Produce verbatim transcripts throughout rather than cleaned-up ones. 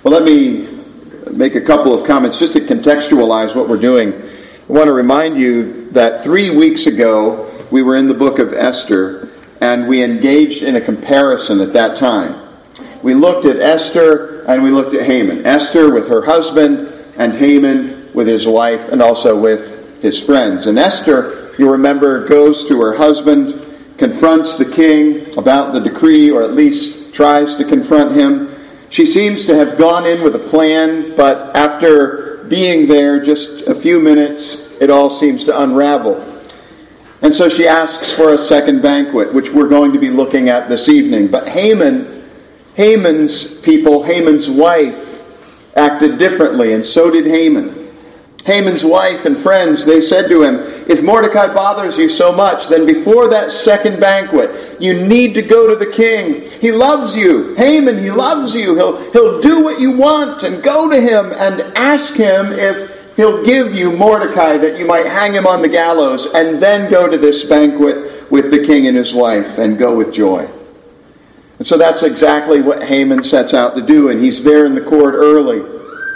Well, let me make a couple of comments just to contextualize what we're doing. I want to remind you that three weeks ago we were in the book of Esther, and we engaged in a comparison at that time. We looked at Esther and we looked at Haman. Esther with her husband, and Haman with his wife, and also with his friends. And Esther, you remember, goes to her husband, confronts the king about the decree, or at least tries to confront him. She seems to have gone in with a plan, but after being there just a few minutes, it all seems to unravel. And so she asks for a second banquet, which we're going to be looking at this evening. But Haman, Haman's people, Haman's wife, acted differently, and so did Haman. Haman's wife and friends, they said to him, if Mordecai bothers you so much, then before that second banquet, you need to go to the king. He loves you. Haman, he loves you. He'll, he'll do what you want, and go to him and ask him if he'll give you Mordecai, that you might hang him on the gallows, and then go to this banquet with the king and his wife and go with joy. And so that's exactly what Haman sets out to do, and he's there in the court early.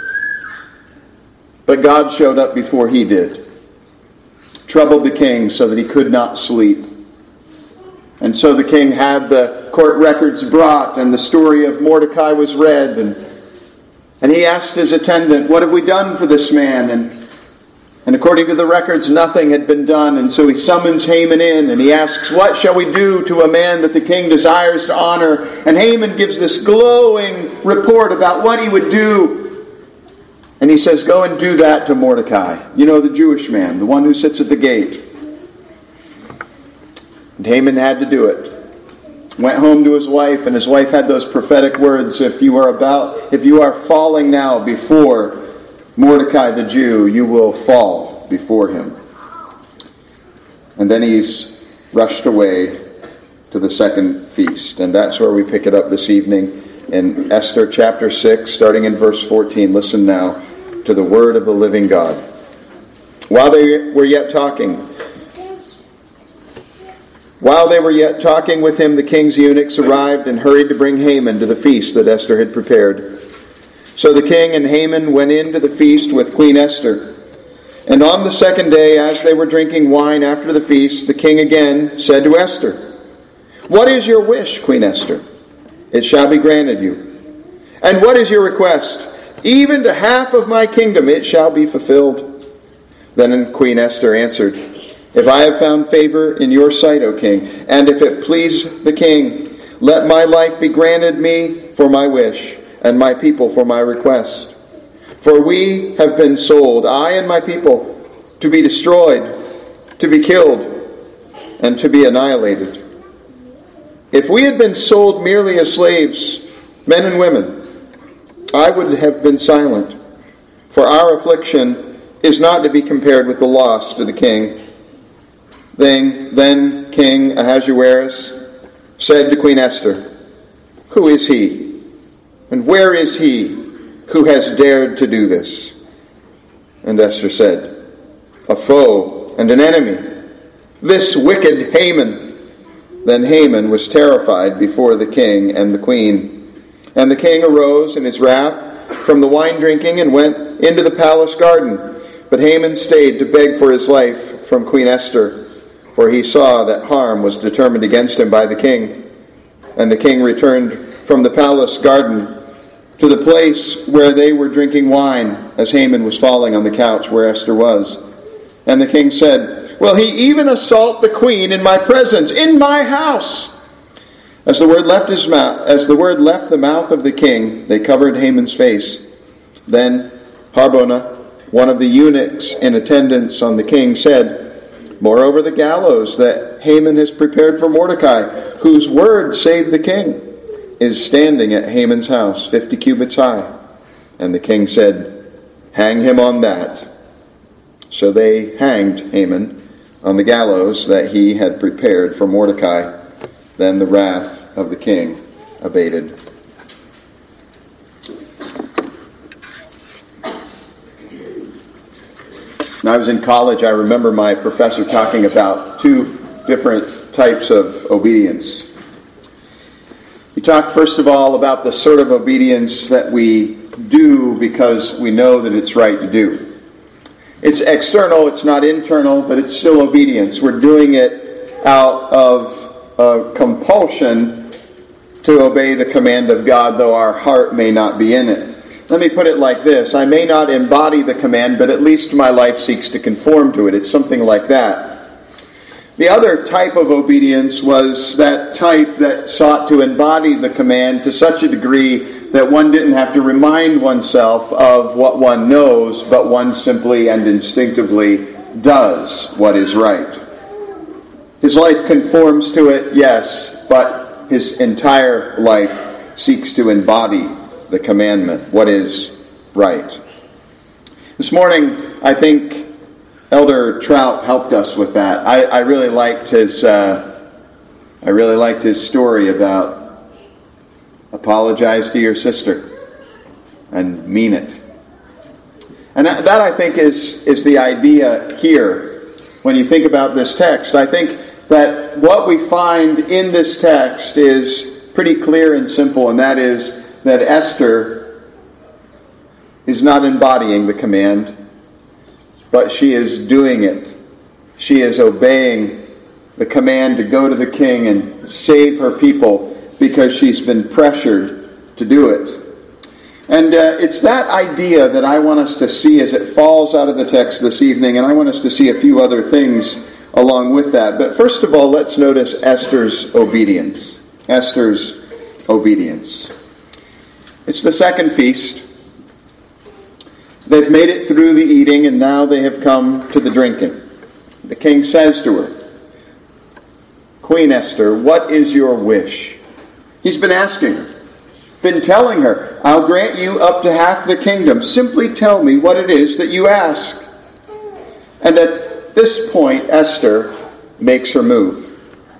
But God showed up before he did, troubled the king so that he could not sleep. And so the king had the court records brought, and the story of Mordecai was read, and and he asked his attendant, what have we done for this man? And, and according to the records, nothing had been done. And so he summons Haman in, and he asks, what shall we do to a man that the king desires to honor? And Haman gives this glowing report about what he would do. And he says, go and do that to Mordecai. You know, the Jewish man, the one who sits at the gate. And Haman had to do it. Went home to his wife, and his wife had those prophetic words, if you are about, if you are falling now before Mordecai the Jew, you will fall before him. And then he's rushed away to the second feast. And that's where we pick it up this evening in Esther chapter six, starting in verse fourteen. Listen now to the word of the living God. While they were yet talking, While they were yet talking with him, the king's eunuchs arrived and hurried to bring Haman to the feast that Esther had prepared. So the king and Haman went in to the feast with Queen Esther. And on the second day, as they were drinking wine after the feast, the king again said to Esther, what is your wish, Queen Esther? It shall be granted you. And what is your request? Even to half of my kingdom it shall be fulfilled. Then Queen Esther answered, if I have found favor in your sight, O king, and if it please the king, let my life be granted me for my wish, and my people for my request. For we have been sold, I and my people, to be destroyed, to be killed, and to be annihilated. If we had been sold merely as slaves, men and women, I would have been silent, for our affliction is not to be compared with the loss to the king. Then, then King Ahasuerus said to Queen Esther, who is he, and where is he who has dared to do this? And Esther said, a foe and an enemy, this wicked Haman. Then Haman was terrified before the king and the queen. And the king arose in his wrath from the wine drinking and went into the palace garden. But Haman stayed to beg for his life from Queen Esther, for he saw that harm was determined against him by the king. And the king returned from the palace garden to the place where they were drinking wine, as Haman was falling on the couch where Esther was. And the king said, will he even assault the queen in my presence, in my house? As the word left his mouth, as the word left the mouth of the king, they covered Haman's face. Then Harbona, one of the eunuchs in attendance on the king, said, moreover, the gallows that Haman has prepared for Mordecai, whose word saved the king, is standing at Haman's house, fifty cubits high. And the king said, hang him on that. So they hanged Haman on the gallows that he had prepared for Mordecai. Then the wrath of the king abated. When I was in college, I remember my professor talking about two different types of obedience. He talked, first of all, about the sort of obedience that we do because we know that it's right to do. It's external, it's not internal, but it's still obedience. We're doing it out of uh, compulsion to obey the command of God, though our heart may not be in it. Let me put it like this. I may not embody the command, but at least my life seeks to conform to it. It's something like that. The other type of obedience was that type that sought to embody the command to such a degree that one didn't have to remind oneself of what one knows, but one simply and instinctively does what is right. His life conforms to it, yes, but his entire life seeks to embody the commandment, what is right. This morning, I think Elder Trout helped us with that. I, I really liked his. Uh, I really liked his story about apologize to your sister and mean it. And that, that I think is is the idea here. When you think about this text, I think that what we find in this text is pretty clear and simple, and that is that Esther is not embodying the command, but she is doing it. She is obeying the command to go to the king and save her people because she's been pressured to do it. And uh, it's that idea that I want us to see as it falls out of the text this evening, and I want us to see a few other things along with that. But first of all, let's notice Esther's obedience. Esther's obedience. It's the second feast. They've made it through the eating, and now they have come to the drinking. The king says to her, Queen Esther, what is your wish? He's been asking her, been telling her, I'll grant you up to half the kingdom. Simply tell me what it is that you ask. And at this point, Esther makes her move.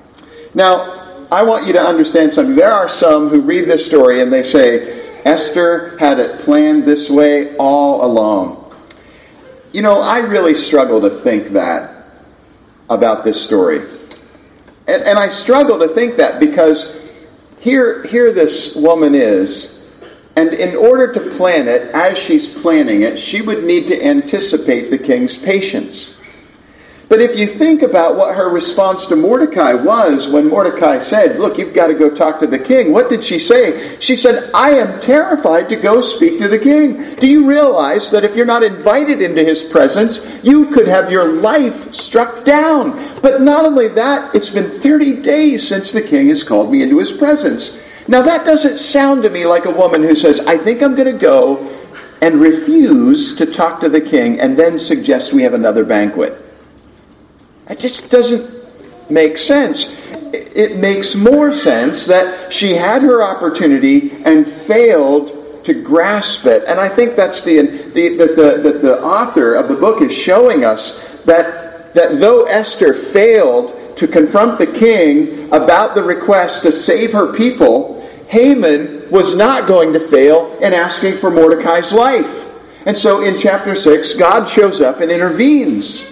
Now, I want you to understand something. There are some who read this story and they say, Esther had it planned this way all along. You know, I really struggle to think that about this story. And, and I struggle to think that because here, here this woman is, and in order to plan it, as she's planning it, she would need to anticipate the king's patience. But if you think about what her response to Mordecai was when Mordecai said, look, you've got to go talk to the king. What did she say? She said, I am terrified to go speak to the king. Do you realize that if you're not invited into his presence, you could have your life struck down? But not only that, it's been thirty days since the king has called me into his presence. Now that doesn't sound to me like a woman who says, I think I'm going to go and refuse to talk to the king and then suggest we have another banquet. It just doesn't make sense. It makes more sense that she had her opportunity and failed to grasp it. And I think that's the the that the, the, the author of the book is showing us that that though Esther failed to confront the king about the request to save her people, Haman was not going to fail in asking for Mordecai's life. And so in chapter six, God shows up and intervenes.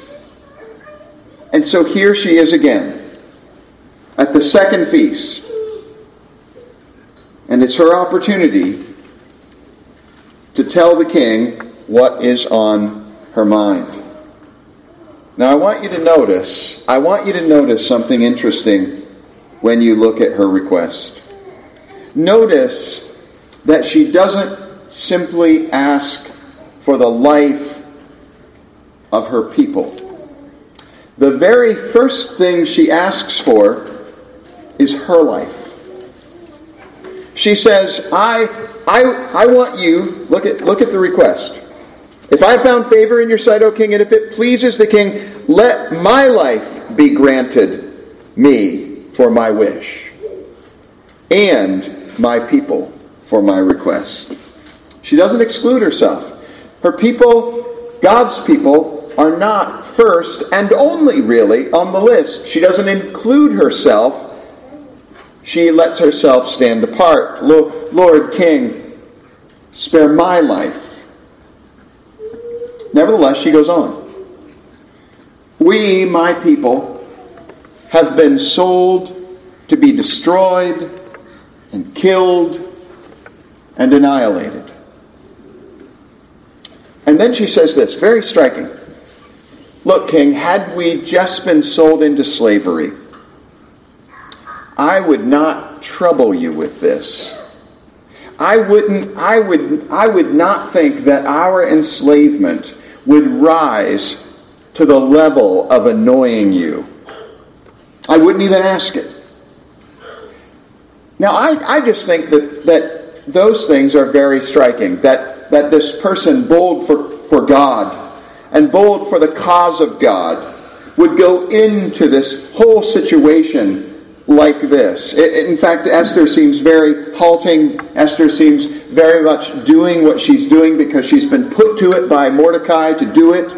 And so here she is again, at the second feast. And it's her opportunity to tell the king what is on her mind. Now I want you to notice, I want you to notice something interesting when you look at her request. Notice that she doesn't simply ask for the life of her people. The very first thing she asks for is her life. She says, I, I, I want you, look at, look at the request. If I found favor in your sight, O king, and if it pleases the king, let my life be granted me for my wish, and my people for my request. She doesn't exclude herself. Her people, God's people, are not first and only really on the list. She doesn't include herself. She lets herself stand apart. Lord King, spare my life. Nevertheless, she goes on. We, my people, have been sold to be destroyed and killed and annihilated. then she says this, very striking. Look, king, had we just been sold into slavery, I would not trouble you with this. I wouldn't, I would, I would not think that our enslavement would rise to the level of annoying you. I wouldn't even ask it. Now, I, I just think that, that those things are very striking. That, that this person, bold for, for God and bold for the cause of God, would go into this whole situation like this. It, in fact, Esther seems very halting. Esther seems very much doing what she's doing because she's been put to it by Mordecai to do it.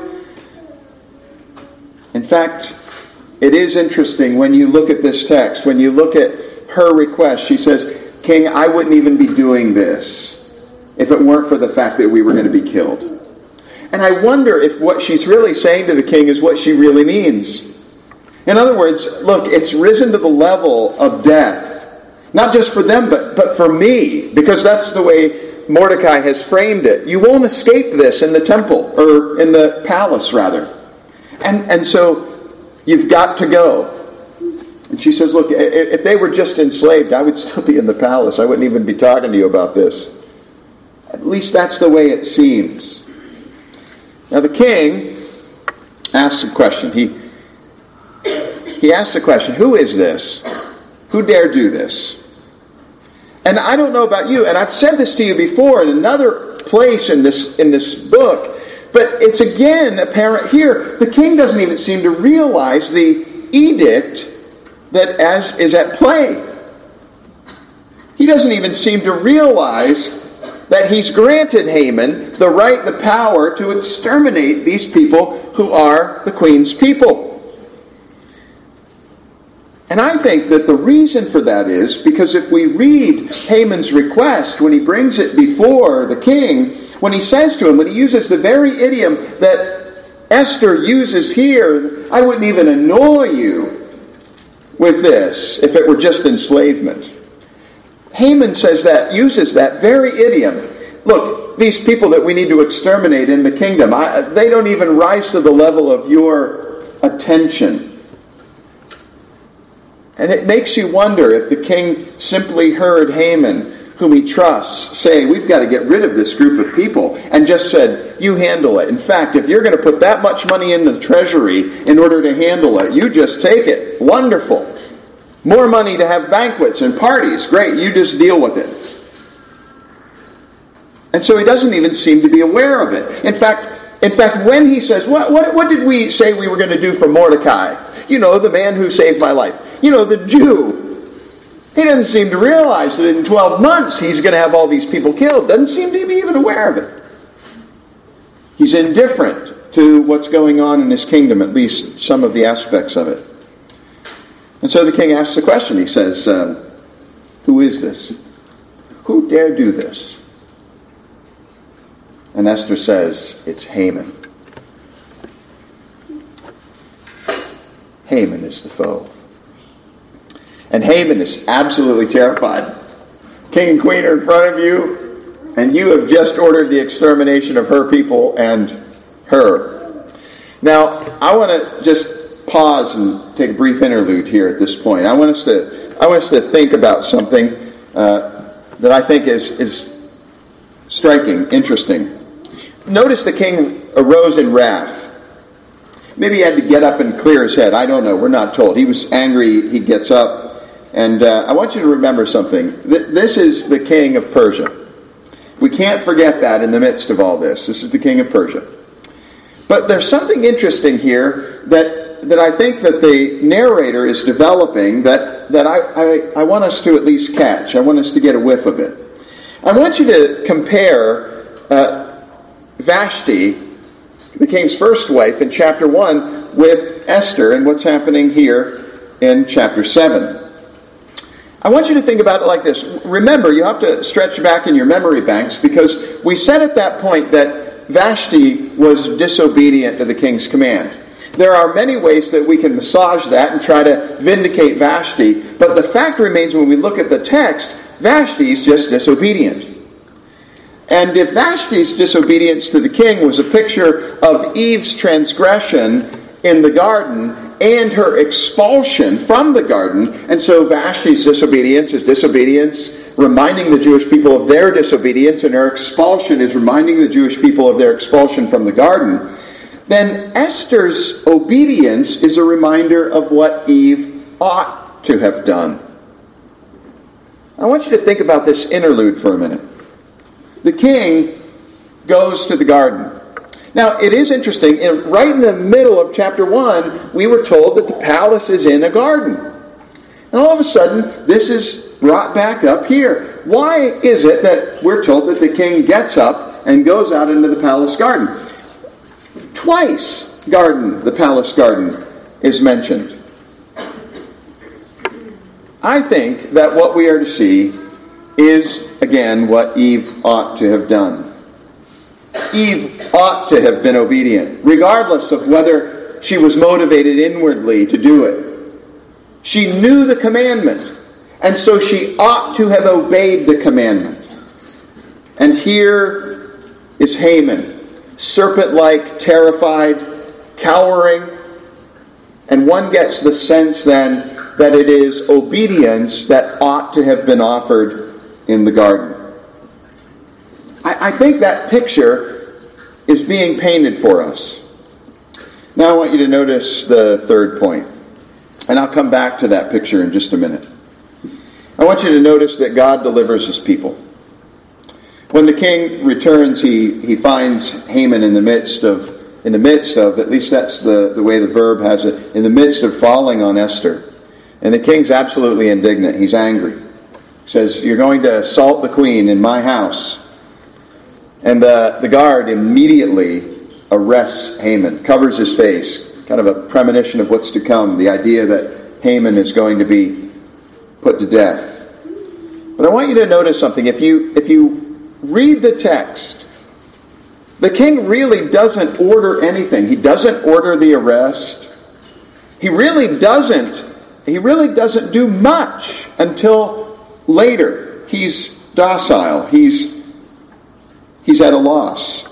In fact, it is interesting when you look at this text, when you look at her request, she says, King, I wouldn't even be doing this if it weren't for the fact that we were going to be killed. And I wonder if what she's really saying to the king is what she really means. In other words, look, it's risen to the level of death. Not just for them, but, but for me. Because that's the way Mordecai has framed it. You won't escape this in the temple, or in the palace, rather. And, and so you've got to go. And she says, look, if they were just enslaved, I would still be in the palace. I wouldn't even be talking to you about this. At least that's the way it seems. Now the king asks a question. He, he asks the question, who is this? Who dare do this? And I don't know about you, and I've said this to you before in another place in this, in this book, but it's again apparent here. The king doesn't even seem to realize the edict that as is at play. He doesn't even seem to realize that he's granted Haman the right, the power to exterminate these people who are the queen's people. And I think that the reason for that is because if we read Haman's request when he brings it before the king, when he says to him, when he uses the very idiom that Esther uses here, I wouldn't even annoy you with this if it were just enslavement. Haman says that, uses that very idiom. Look, these people that we need to exterminate in the kingdom, I, they don't even rise to the level of your attention. And it makes you wonder if the king simply heard Haman, whom he trusts, say, we've got to get rid of this group of people, and just said, you handle it. In fact, if you're going to put that much money into the treasury in order to handle it, you just take it. Wonderful. More money to have banquets and parties. Great, you just deal with it. And so he doesn't even seem to be aware of it. In fact, in fact, when he says, what, what, what did we say we were going to do for Mordecai? You know, the man who saved my life. You know, the Jew. He doesn't seem to realize that in twelve months he's going to have all these people killed. Doesn't seem to be even aware of it. He's indifferent to what's going on in his kingdom, at least some of the aspects of it. And so the king asks the question. He says, um, who is this? Who dare do this? And Esther says, it's Haman. Haman is the foe. And Haman is absolutely terrified. King and queen are in front of you, and you have just ordered the extermination of her people and her. Now, I want to just pause and take a brief interlude here at this point. I want us to, I want us to think about something uh, that I think is, is striking, interesting. Notice the king arose in wrath. Maybe he had to get up and clear his head. I don't know. We're not told. He was angry. He gets up. And uh, I want you to remember something. Th- this is the king of Persia. We can't forget that in the midst of all this. This is the king of Persia. But there's something interesting here that, that I think that the narrator is developing that, that I, I, I want us to at least catch. I want us to get a whiff of it. I want you to compare uh, Vashti, the king's first wife, in chapter one with Esther and what's happening here in chapter seven. I want you to think about it like this. Remember, you have to stretch back in your memory banks because we said at that point that Vashti was disobedient to the king's command. There are many ways that we can massage that and try to vindicate Vashti, but the fact remains when we look at the text, Vashti is just disobedient. And if Vashti's disobedience to the king was a picture of Eve's transgression in the garden and her expulsion from the garden, and so Vashti's disobedience is disobedience reminding the Jewish people of their disobedience, and her expulsion is reminding the Jewish people of their expulsion from the garden, then Esther's obedience is a reminder of what Eve ought to have done. I want you to think about this interlude for a minute. The king goes to the garden. Now, it is interesting, in, right in the middle of chapter one, we were told that the palace is in a garden. And all of a sudden, this is brought back up here. Why is it that we're told that the king gets up and goes out into the palace garden? Twice, garden, the palace garden, is mentioned. I think that what we are to see is, again, what Eve ought to have done. Eve ought to have been obedient, regardless of whether she was motivated inwardly to do it. She knew the commandment, and so she ought to have obeyed the commandment. And here is Haman, serpent-like, terrified, cowering, and one gets the sense then that it is obedience that ought to have been offered in the garden. I, I think that picture is being painted for us. Now I want you to notice the third point, and I'll come back to that picture in just a minute. I want you to notice that God delivers his people. When the king returns, he, he finds Haman in the midst of, in the midst of, at least that's the, the way the verb has it, in the midst of falling on Esther. And the king's absolutely indignant. He's angry. He says, "You're going to assault the queen in my house." And the, the guard immediately arrests Haman, covers his face, kind of a premonition of what's to come, the idea that Haman is going to be put to death. But I want you to notice something. If you, if you read the text, the king really doesn't order anything. He doesn't order the arrest. He really doesn't He really doesn't do much until later. He's docile. He's, he's at a loss.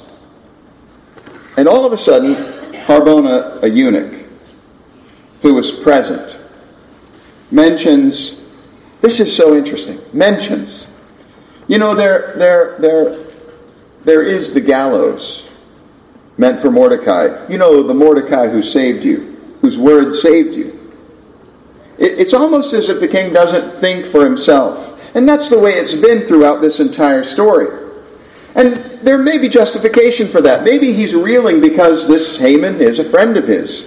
And all of a sudden, Harbona, a eunuch who was present, mentions, this is so interesting, mentions, you know, there, there, there, there is the gallows meant for Mordecai. You know, the Mordecai who saved you, whose word saved you. It's almost as if the king doesn't think for himself. And that's the way it's been throughout this entire story. And there may be justification for that. Maybe he's reeling because this Haman is a friend of his.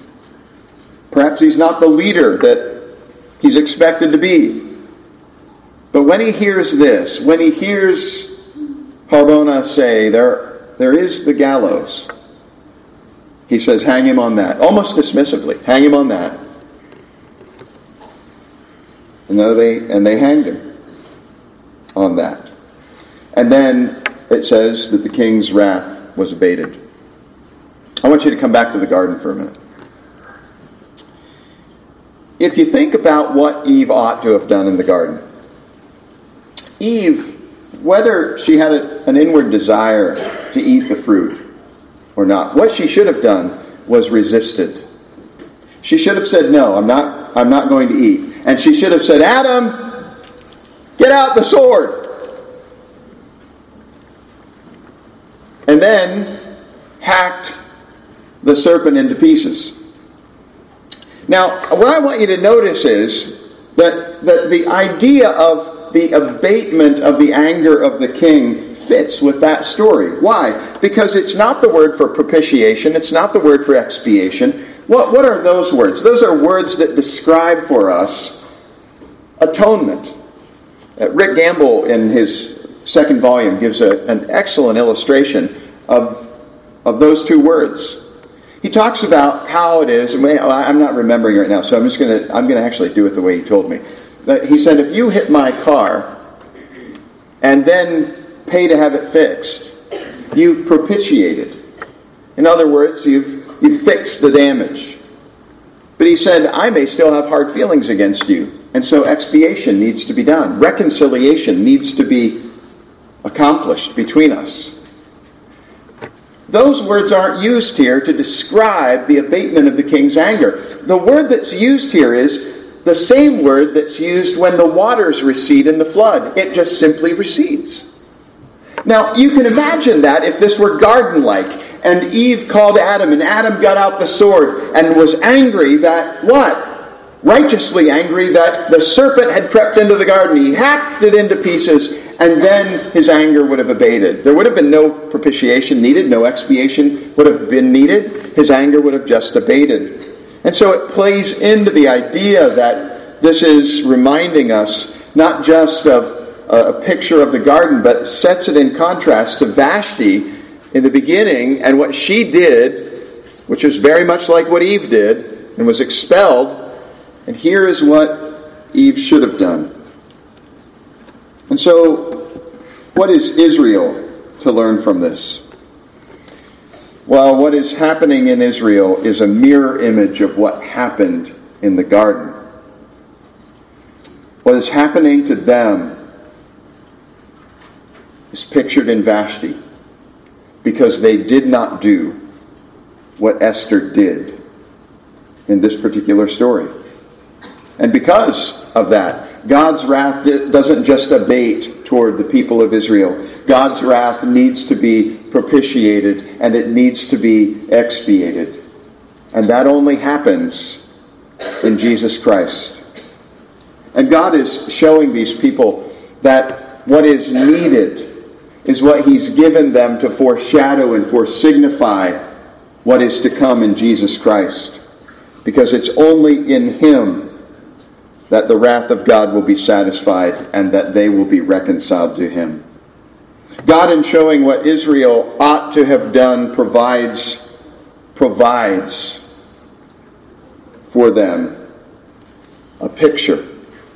Perhaps he's not the leader that he's expected to be. But when he hears this, when he hears Harbona say, there, there is the gallows, he says, hang him on that. Almost dismissively, hang him on that. And they, and they hanged him on that. And then it says that the king's wrath was abated. I want you to come back to the garden for a minute. If you think about what Eve ought to have done in the garden, Eve, whether she had a, an inward desire to eat the fruit or not, what she should have done was resisted. She should have said, no, I'm not, I'm not going to eat. And she should have said, Adam, get out the sword. And then hacked the serpent into pieces. Now, what I want you to notice is that, that the idea of the abatement of the anger of the king fits with that story. Why? Because it's not the word for propitiation. It's not the word for expiation. What, what are those words? Those are words that describe for us atonement. Uh, Rick Gamble, in his second volume, gives a, an excellent illustration of, of those two words. He talks about how it is, and I'm not remembering right now, so I'm just going to I'm going to actually do it the way he told me. He said, if you hit my car and then pay to have it fixed, you've propitiated. In other words, you've you've fixed the damage. But he said, I may still have hard feelings against you, and so expiation needs to be done. Reconciliation needs to be accomplished between us. Those words aren't used here to describe the abatement of the king's anger. The word that's used here is the same word that's used when the waters recede in the flood. It just simply recedes. Now, you can imagine that if this were garden-like, and Eve called Adam, and Adam got out the sword and was angry that, what? Righteously angry that the serpent had crept into the garden. He hacked it into pieces, and then his anger would have abated. There would have been no propitiation needed, no expiation would have been needed. His anger would have just abated. And so it plays into the idea that this is reminding us not just of a picture of the garden, but sets it in contrast to Vashti in the beginning and what she did, which is very much like what Eve did and was expelled. And here is what Eve should have done. And so, what is Israel to learn from this? Well, what is happening in Israel is a mirror image of what happened in the garden. What is happening to them is pictured in Vashti because they did not do what Esther did in this particular story. And because of that, God's wrath doesn't just abate toward the people of Israel. God's wrath needs to be propitiated, and it needs to be expiated. And that only happens in Jesus Christ. And God is showing these people that what is needed is what He's given them to foreshadow and foresignify what is to come in Jesus Christ. Because it's only in Him that the wrath of God will be satisfied and that they will be reconciled to Him. God, in showing what Israel ought to have done, provides, provides for them a picture.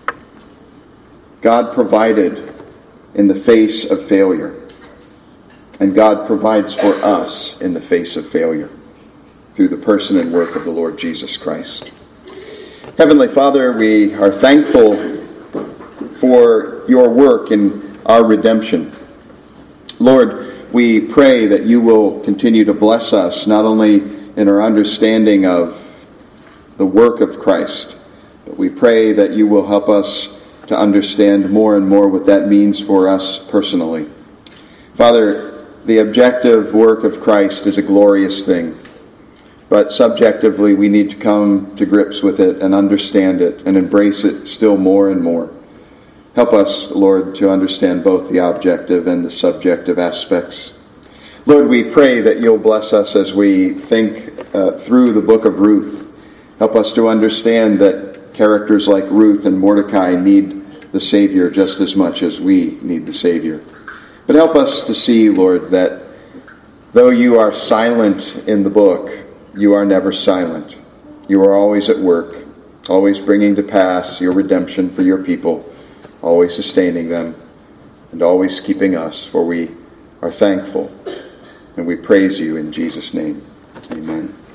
God provided in the face of failure. And God provides for us in the face of failure through the person and work of the Lord Jesus Christ. Heavenly Father, we are thankful for your work in our redemption. Lord, we pray that you will continue to bless us, not only in our understanding of the work of Christ, but we pray that you will help us to understand more and more what that means for us personally. Father, the objective work of Christ is a glorious thing, but subjectively we need to come to grips with it and understand it and embrace it still more and more. Help us, Lord, to understand both the objective and the subjective aspects. Lord, we pray that you'll bless us as we think uh, through the book of Ruth. Help us to understand that characters like Ruth and Mordecai need the Savior just as much as we need the Savior. But help us to see, Lord, that though you are silent in the book, you are never silent. You are always at work, always bringing to pass your redemption for your people, always sustaining them, and always keeping us, for we are thankful, and we praise you in Jesus' name. Amen.